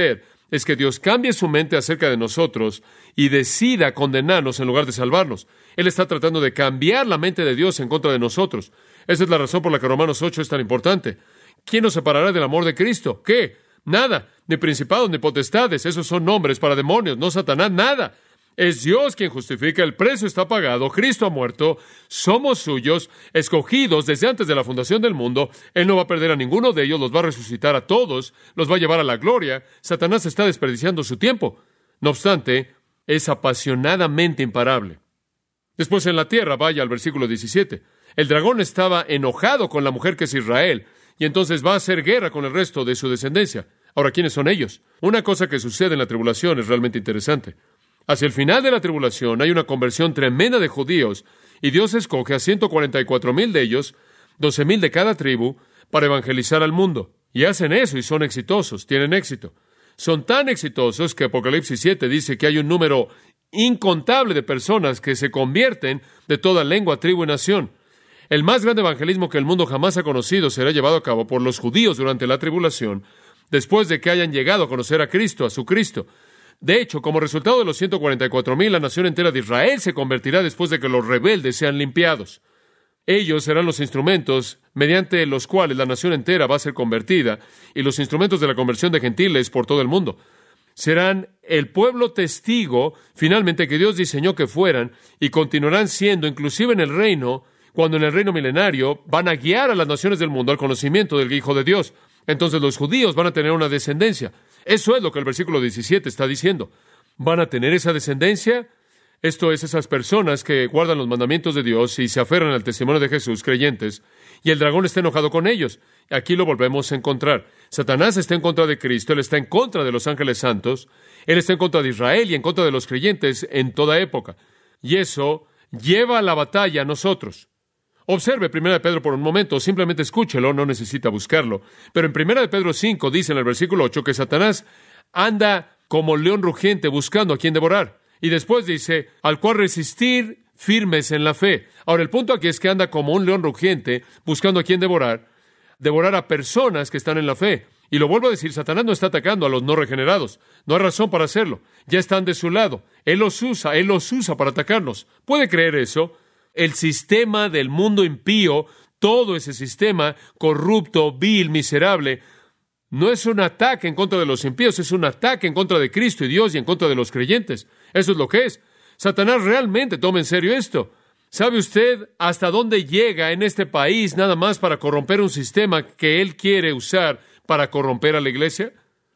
es que Dios cambie su mente acerca de nosotros y decida condenarnos en lugar de salvarnos. Él está tratando de cambiar la mente de Dios en contra de nosotros. Esa es la razón por la que Romanos ocho es tan importante. ¿Quién nos separará del amor de Cristo? ¿Qué? Nada. Ni principados ni potestades. Esos son nombres para demonios, no Satanás, nada. Es Dios quien justifica, el precio está pagado, Cristo ha muerto, somos suyos, escogidos desde antes de la fundación del mundo. Él no va a perder a ninguno de ellos, los va a resucitar a todos, los va a llevar a la gloria. Satanás está desperdiciando su tiempo. No obstante, es apasionadamente imparable. Después en la tierra, vaya al versículo diecisiete. El dragón estaba enojado con la mujer que es Israel, y entonces va a hacer guerra con el resto de su descendencia. Ahora, ¿quiénes son ellos? Una cosa que sucede en la tribulación es realmente interesante. Hacia el final de la tribulación hay una conversión tremenda de judíos, y Dios escoge a ciento cuarenta y cuatro mil de ellos, doce mil de cada tribu, para evangelizar al mundo. Y hacen eso y son exitosos, tienen éxito. Son tan exitosos que Apocalipsis siete dice que hay un número incontable de personas que se convierten de toda lengua, tribu y nación. El más grande evangelismo que el mundo jamás ha conocido será llevado a cabo por los judíos durante la tribulación, después de que hayan llegado a conocer a Cristo, a su Cristo. De hecho, como resultado de los ciento cuarenta y cuatro mil, la nación entera de Israel se convertirá después de que los rebeldes sean limpiados. Ellos serán los instrumentos mediante los cuales la nación entera va a ser convertida, y los instrumentos de la conversión de gentiles por todo el mundo. Serán el pueblo testigo, finalmente, que Dios diseñó que fueran, y continuarán siendo, inclusive en el reino, cuando en el reino milenario van a guiar a las naciones del mundo al conocimiento del Hijo de Dios. Entonces los judíos van a tener una descendencia. Eso es lo que el versículo diecisiete está diciendo. ¿Van a tener esa descendencia? Esto es, esas personas que guardan los mandamientos de Dios y se aferran al testimonio de Jesús, creyentes, y el dragón está enojado con ellos. Aquí lo volvemos a encontrar. Satanás está en contra de Cristo, él está en contra de los ángeles santos, él está en contra de Israel y en contra de los creyentes en toda época. Y eso lleva a la batalla a nosotros. Observe primera de Pedro por un momento, simplemente escúchelo, no necesita buscarlo. Pero en primera de Pedro cinco dice en el versículo ocho que Satanás anda como león rugiente buscando a quien devorar. Y después dice, al cual resistir firmes en la fe. Ahora, el punto aquí es que anda como un león rugiente buscando a quien devorar, devorar a personas que están en la fe. Y lo vuelvo a decir, Satanás no está atacando a los no regenerados. No hay razón para hacerlo. Ya están de su lado. Él los usa, Él los usa para atacarnos. ¿Puede creer eso? El sistema del mundo impío, todo ese sistema corrupto, vil, miserable, no es un ataque en contra de los impíos, es un ataque en contra de Cristo y Dios y en contra de los creyentes. Eso es lo que es. Satanás realmente toma en serio esto. ¿Sabe usted hasta dónde llega en este país nada más para corromper un sistema que él quiere usar para corromper a la iglesia?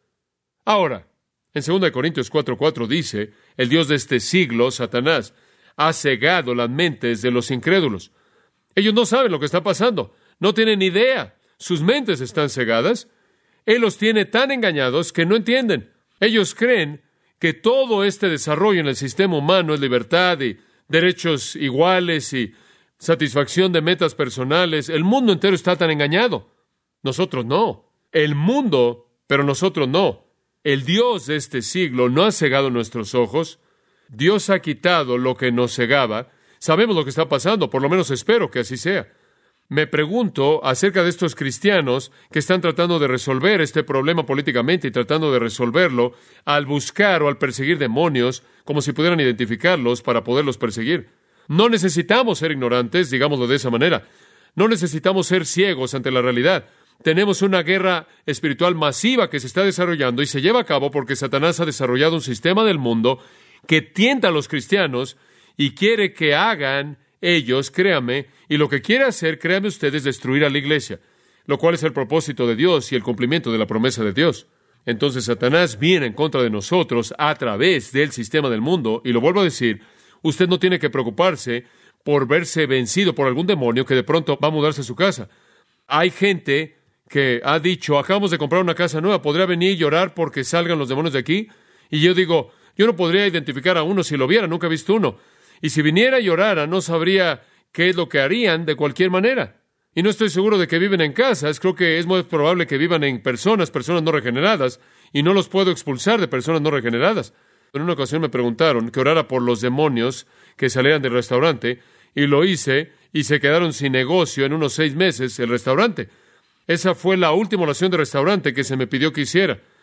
Ahora, en segunda de Corintios cuatro cuatro dice, el Dios de este siglo, Satanás, ha cegado las mentes de los incrédulos. Ellos no saben lo que está pasando, no tienen idea. Sus mentes están cegadas. Él los tiene tan engañados que no entienden. Ellos creen que todo este desarrollo en el sistema humano es libertad y derechos iguales y satisfacción de metas personales. El mundo entero está tan engañado. Nosotros no. El mundo, pero nosotros no. El Dios de este siglo no ha cegado nuestros ojos. Dios ha quitado lo que nos cegaba. Sabemos lo que está pasando, por lo menos espero que así sea. Me pregunto acerca de estos cristianos que están tratando de resolver este problema políticamente y tratando de resolverlo al buscar o al perseguir demonios, como si pudieran identificarlos para poderlos perseguir. No necesitamos ser ignorantes, digámoslo de esa manera. No necesitamos ser ciegos ante la realidad. Tenemos una guerra espiritual masiva que se está desarrollando y se lleva a cabo porque Satanás ha desarrollado un sistema del mundo que tienta a los cristianos y quiere que hagan ellos, créame, y lo que quiere hacer, créame usted, es destruir a la iglesia, lo cual es el propósito de Dios y el cumplimiento de la promesa de Dios. Entonces Satanás viene en contra de nosotros a través del sistema del mundo, y lo vuelvo a decir, usted no tiene que preocuparse por verse vencido por algún demonio que de pronto va a mudarse a su casa. Hay gente que ha dicho, acabamos de comprar una casa nueva, ¿podría venir y llorar porque salgan los demonios de aquí? Y yo digo, yo no podría identificar a uno si lo viera, nunca he visto uno. Y si viniera y llorara, no sabría qué es lo que harían de cualquier manera. Y no estoy seguro de que viven en casas. Creo que es muy probable que vivan en personas, personas no regeneradas, y no los puedo expulsar de personas no regeneradas. En una ocasión me preguntaron que orara por los demonios que salieran del restaurante, y lo hice, y se quedaron sin negocio en unos seis meses el restaurante. Esa fue la última oración de restaurante que se me pidió que hiciera.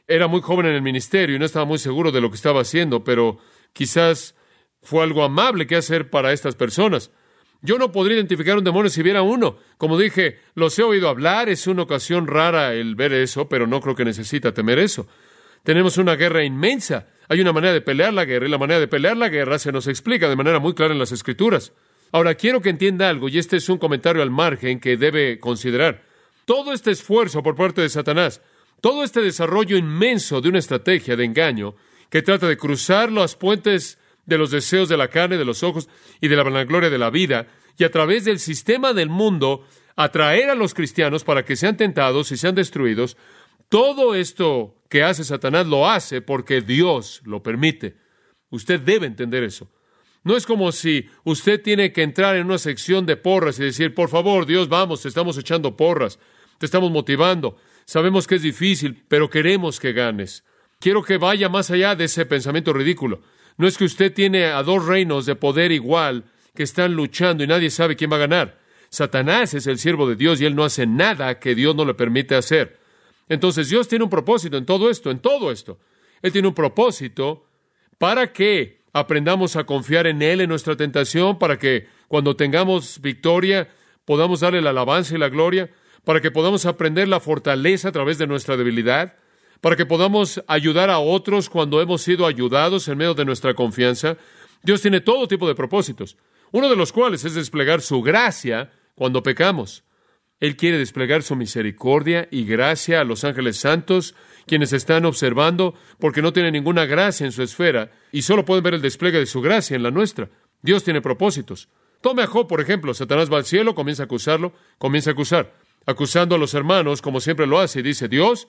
era muy joven en el ministerio y no estaba muy seguro de lo que estaba haciendo, pero quizás fue algo amable que hacer para estas personas. Yo no podría identificar un demonio si viera uno. Como dije, los he oído hablar, es una ocasión rara el ver eso, pero no creo que necesita temer eso. Tenemos una guerra inmensa. Hay una manera de pelear la guerra, y la manera de pelear la guerra se nos explica de manera muy clara en las Escrituras. Ahora, quiero que entienda algo, y este es un comentario al margen que debe considerar. Todo este esfuerzo por parte de Satanás, todo este desarrollo inmenso de una estrategia de engaño que trata de cruzar los puentes de los deseos de la carne, de los ojos y de la vanagloria de la vida, y a través del sistema del mundo, atraer a los cristianos para que sean tentados y sean destruidos. Todo esto que hace Satanás lo hace porque Dios lo permite. Usted debe entender eso. No es como si usted tiene que entrar en una sección de porras y decir, por favor, Dios, vamos, te estamos echando porras, te estamos motivando, sabemos que es difícil, pero queremos que ganes. Quiero que vaya más allá de ese pensamiento ridículo. No es que usted tiene a dos reinos de poder igual que están luchando y nadie sabe quién va a ganar. Satanás es el siervo de Dios y él no hace nada que Dios no le permite hacer. Entonces Dios tiene un propósito en todo esto, en todo esto. Él tiene un propósito para que aprendamos a confiar en Él en nuestra tentación, para que cuando tengamos victoria podamos darle la alabanza y la gloria, para que podamos aprender la fortaleza a través de nuestra debilidad, para que podamos ayudar a otros cuando hemos sido ayudados en medio de nuestra confianza. Dios tiene todo tipo de propósitos, uno de los cuales es desplegar su gracia cuando pecamos. Él quiere desplegar su misericordia y gracia a los ángeles santos, quienes están observando porque no tienen ninguna gracia en su esfera y solo pueden ver el despliegue de su gracia en la nuestra. Dios tiene propósitos. Tome a Job, por ejemplo. Satanás va al cielo, comienza a acusarlo, comienza a acusar, acusando a los hermanos como siempre lo hace y dice, Dios,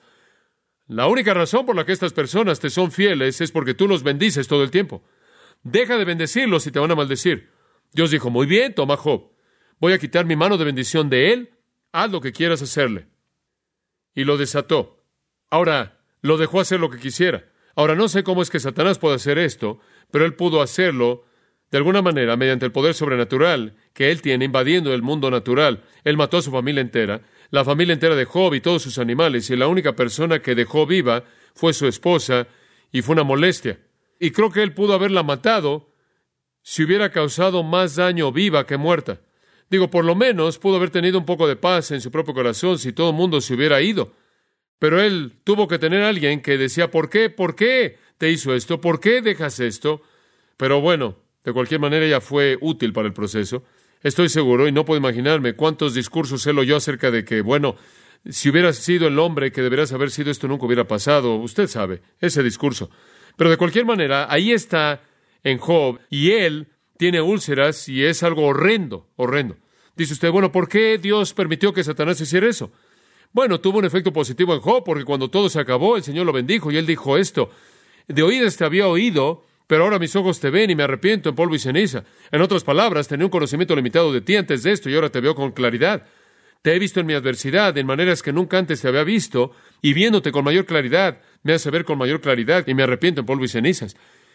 la única razón por la que estas personas te son fieles es porque tú los bendices todo el tiempo. Deja de bendecirlos y te van a maldecir. Dios dijo, muy bien, toma Job. Voy a quitar mi mano de bendición de él. Haz lo que quieras hacerle. Y lo desató. Ahora, lo dejó hacer lo que quisiera. Ahora, no sé cómo es que Satanás puede hacer esto, pero él pudo hacerlo de alguna manera mediante el poder sobrenatural que él tiene invadiendo el mundo natural. Él mató a su familia entera, la familia entera de Job y todos sus animales, y la única persona que dejó viva fue su esposa, y fue una molestia. Y creo que él pudo haberla matado si hubiera causado más daño viva que muerta. Digo, por lo menos pudo haber tenido un poco de paz en su propio corazón si todo el mundo se hubiera ido. Pero él tuvo que tener a alguien que decía, ¿por qué? ¿Por qué te hizo esto? ¿Por qué dejas esto? Pero bueno, de cualquier manera ella fue útil para el proceso. Estoy seguro, y no puedo imaginarme cuántos discursos él oyó acerca de que, bueno, si hubieras sido el hombre que deberías haber sido, esto nunca hubiera pasado. Usted sabe, ese discurso. Pero de cualquier manera, ahí está en Job, y él tiene úlceras, y es algo horrendo, horrendo. Dice usted, bueno, ¿por qué Dios permitió que Satanás hiciera eso? Bueno, tuvo un efecto positivo en Job, porque cuando todo se acabó, el Señor lo bendijo, y él dijo esto, de oídas te había oído, pero ahora mis ojos te ven y me arrepiento en polvo y ceniza. En otras palabras, tenía un conocimiento limitado de ti antes de esto, y ahora te veo con claridad. Te he visto en mi adversidad, en maneras que nunca antes te había visto, y viéndote con mayor claridad, me hace ver con mayor claridad, y me arrepiento en polvo y cenizas.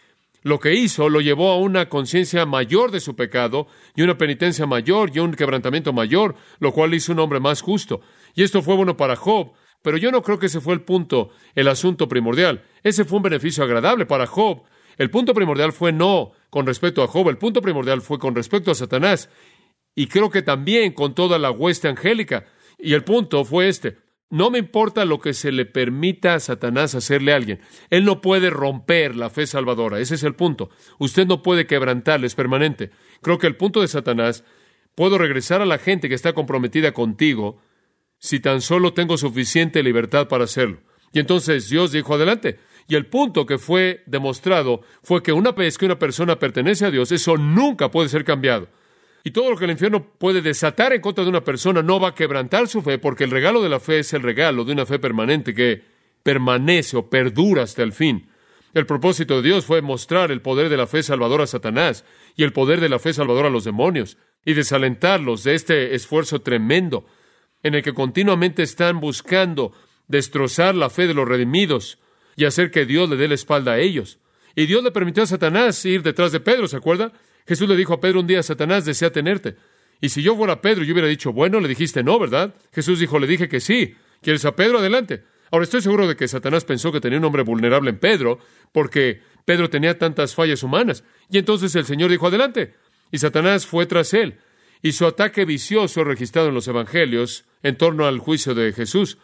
Lo que hizo lo llevó a una conciencia mayor de su pecado, y una penitencia mayor, y un quebrantamiento mayor, lo cual hizo un hombre más justo. Y esto fue bueno para Job, pero yo no creo que ese fue el punto, el asunto primordial. Ese fue un beneficio agradable para Job. El punto primordial fue no con respecto a Job, el punto primordial fue con respecto a Satanás, y creo que también con toda la hueste angélica. Y el punto fue este: no me importa lo que se le permita a Satanás hacerle a alguien. Él no puede romper la fe salvadora. Ese es el punto. Usted no puede quebrantarle, es permanente. Creo que el punto de Satanás, puedo regresar a la gente que está comprometida contigo si tan solo tengo suficiente libertad para hacerlo. Y entonces Dios dijo, adelante. Y el punto que fue demostrado fue que una vez que una persona pertenece a Dios, eso nunca puede ser cambiado. Y todo lo que el infierno puede desatar en contra de una persona no va a quebrantar su fe, porque el regalo de la fe es el regalo de una fe permanente que permanece o perdura hasta el fin. El propósito de Dios fue mostrar el poder de la fe salvadora a Satanás y el poder de la fe salvadora a los demonios y desalentarlos de este esfuerzo tremendo en el que continuamente están buscando destrozar la fe de los redimidos y hacer que Dios le dé la espalda a ellos. Y Dios le permitió a Satanás ir detrás de Pedro, ¿se acuerda? Jesús le dijo a Pedro un día, Satanás desea tenerte. Y si yo fuera Pedro, yo hubiera dicho, bueno, le dijiste no, ¿verdad? Jesús dijo, le dije que sí. ¿Quieres a Pedro? Adelante. Ahora, estoy seguro de que Satanás pensó que tenía un hombre vulnerable en Pedro, porque Pedro tenía tantas fallas humanas. Y entonces el Señor dijo, adelante. Y Satanás fue tras él. Y su ataque vicioso registrado en los Evangelios en torno al juicio de Jesús.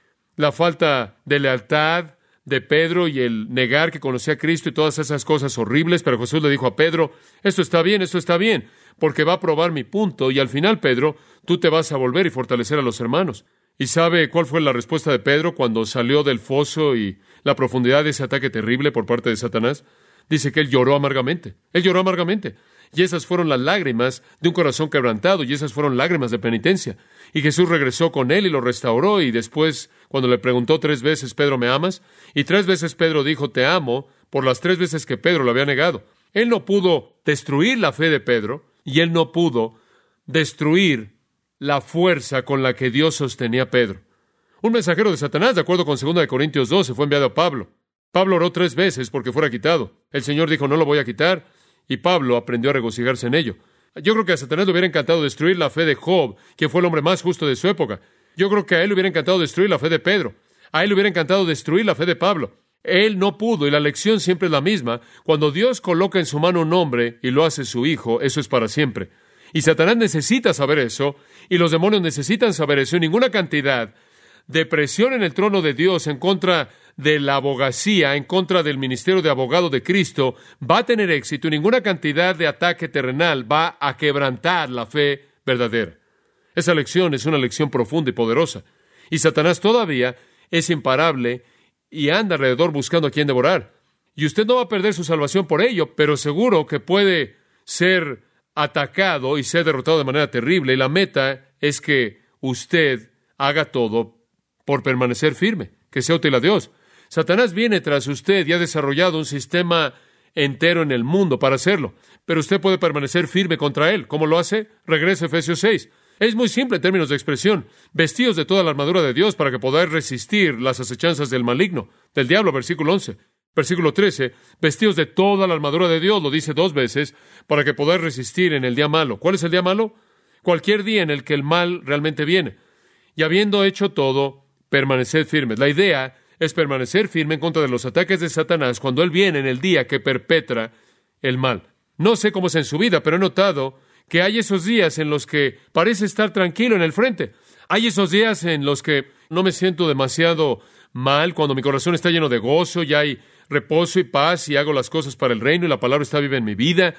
La falta de lealtad de Pedro y el negar que conocía a Cristo y todas esas cosas horribles, pero Jesús le dijo a Pedro, esto está bien, esto está bien, porque va a probar mi punto, y al final, Pedro, tú te vas a volver y fortalecer a los hermanos. ¿Y sabe cuál fue la respuesta de Pedro cuando salió del foso y la profundidad de ese ataque terrible por parte de Satanás? Dice que él lloró amargamente, él lloró amargamente, y esas fueron las lágrimas de un corazón quebrantado, y esas fueron lágrimas de penitencia. Y Jesús regresó con él y lo restauró, y después, cuando le preguntó tres veces, Pedro, ¿me amas? Y tres veces Pedro dijo, te amo, por las tres veces que Pedro lo había negado. Él no pudo destruir la fe de Pedro, y él no pudo destruir la fuerza con la que Dios sostenía a Pedro. Un mensajero de Satanás, de acuerdo con segunda de Corintios doce, fue enviado a Pablo. Pablo oró tres veces porque fuera quitado. El Señor dijo, no lo voy a quitar, y Pablo aprendió a regocijarse en ello. Yo creo que a Satanás le hubiera encantado destruir la fe de Job, que fue el hombre más justo de su época. Yo creo que a él le hubiera encantado destruir la fe de Pedro. A él le hubiera encantado destruir la fe de Pablo. Él no pudo, y la lección siempre es la misma. Cuando Dios coloca en su mano un hombre y lo hace su hijo, eso es para siempre. Y Satanás necesita saber eso, y los demonios necesitan saber eso, y ninguna cantidad de presión en el trono de Dios en contra de la abogacía, en contra del ministerio de abogado de Cristo, va a tener éxito, y ninguna cantidad de ataque terrenal va a quebrantar la fe verdadera. Esa lección es una lección profunda y poderosa. Y Satanás todavía es imparable y anda alrededor buscando a quien devorar. Y usted no va a perder su salvación por ello, pero seguro que puede ser atacado y ser derrotado de manera terrible. Y la meta es que usted haga todo por permanecer firme, que sea útil a Dios. Satanás viene tras usted y ha desarrollado un sistema entero en el mundo para hacerlo, pero usted puede permanecer firme contra él. ¿Cómo lo hace? Regrese a Efesios seis. Es muy simple en términos de expresión. Vestíos de toda la armadura de Dios para que podáis resistir las acechanzas del maligno, del diablo, versículo once. Versículo trece, vestíos de toda la armadura de Dios, lo dice dos veces, para que podáis resistir en el día malo. ¿Cuál es el día malo? Cualquier día en el que el mal realmente viene. Y habiendo hecho todo, permaneced firmes. La idea es permanecer firme en contra de los ataques de Satanás cuando él viene en el día que perpetra el mal. No sé cómo es en su vida, pero he notado que hay esos días en los que parece estar tranquilo en el frente. Hay esos días en los que no me siento demasiado mal, cuando mi corazón está lleno de gozo y hay reposo y paz y hago las cosas para el reino y la palabra está viva en mi vida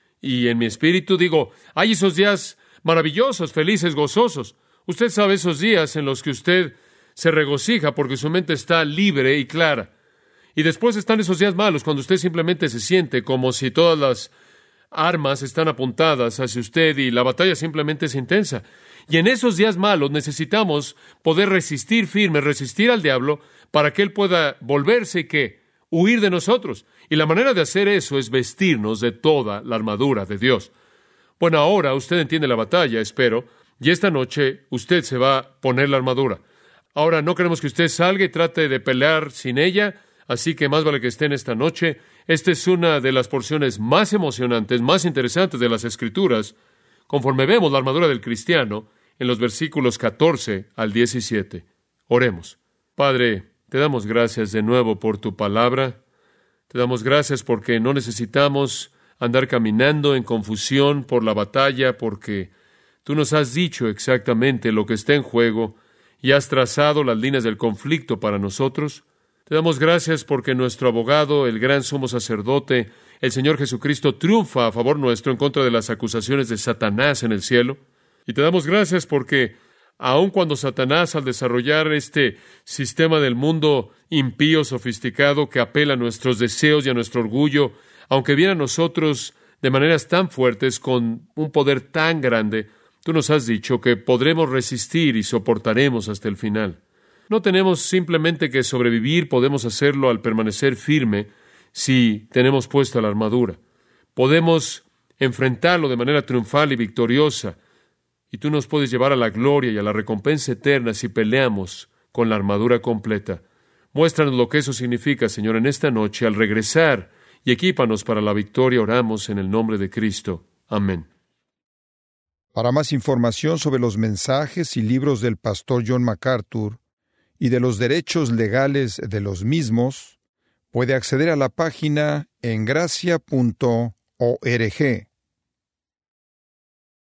y en mi espíritu. Digo, hay esos días maravillosos, felices, gozosos. Usted sabe esos días en los que usted se regocija porque su mente está libre y clara. Y después están esos días malos cuando usted simplemente se siente como si todas las armas están apuntadas hacia usted y la batalla simplemente es intensa. Y en esos días malos necesitamos poder resistir firme, resistir al diablo para que él pueda volverse y que huir de nosotros. Y la manera de hacer eso es vestirnos de toda la armadura de Dios. Bueno, ahora usted entiende la batalla, espero, y esta noche usted se va a poner la armadura. Ahora, no queremos que usted salga y trate de pelear sin ella, así que más vale que esté en esta noche. Esta es una de las porciones más emocionantes, más interesantes de las Escrituras, conforme vemos la armadura del cristiano en los versículos catorce al diecisiete. Oremos. Padre, te damos gracias de nuevo por tu palabra. Te damos gracias porque no necesitamos andar caminando en confusión por la batalla, porque tú nos has dicho exactamente lo que está en juego y has trazado las líneas del conflicto para nosotros. Te damos gracias porque nuestro abogado, el gran sumo sacerdote, el Señor Jesucristo, triunfa a favor nuestro en contra de las acusaciones de Satanás en el cielo. Y te damos gracias porque aun cuando Satanás, al desarrollar este sistema del mundo impío, sofisticado, que apela a nuestros deseos y a nuestro orgullo, aunque viene a nosotros de maneras tan fuertes, con un poder tan grande, tú nos has dicho que podremos resistir y soportaremos hasta el final. No tenemos simplemente que sobrevivir, podemos hacerlo al permanecer firme si tenemos puesta la armadura. Podemos enfrentarlo de manera triunfal y victoriosa, y tú nos puedes llevar a la gloria y a la recompensa eterna si peleamos con la armadura completa. Muéstranos lo que eso significa, Señor, en esta noche al regresar, y equípanos para la victoria. Oramos en el nombre de Cristo. Amén. Para más información sobre los mensajes y libros del pastor John MacArthur, y de los derechos legales de los mismos, puede acceder a la página en gracia punto org.